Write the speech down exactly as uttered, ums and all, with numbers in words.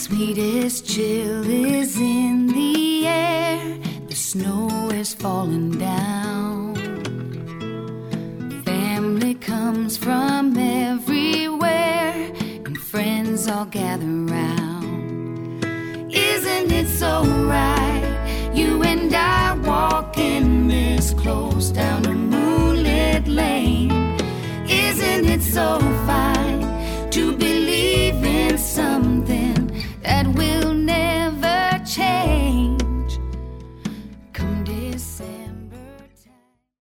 sweetest chill is in the air. The snow is falling down. Family comes from everywhere, and friends all gather round. Isn't it so right, you and I walking this close down a moonlit lane? Isn't it so